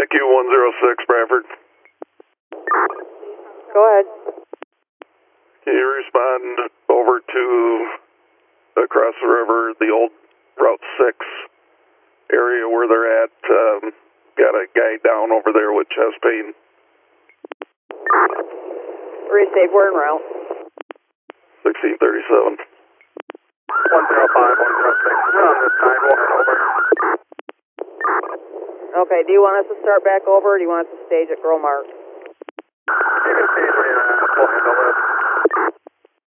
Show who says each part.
Speaker 1: IQ 106, Bradford.
Speaker 2: Go ahead.
Speaker 1: Can you respond over to across the river, the old Route 6 area where they're at? Got a guy down over there with chest pain.
Speaker 2: Receive, we're en route.
Speaker 1: 1637.
Speaker 3: 105, 106. We're on this side, we'll head over.
Speaker 2: Okay, do you want us to start back over, or do you want us to stage at Gromart?
Speaker 3: You can stage it, we'll handle it.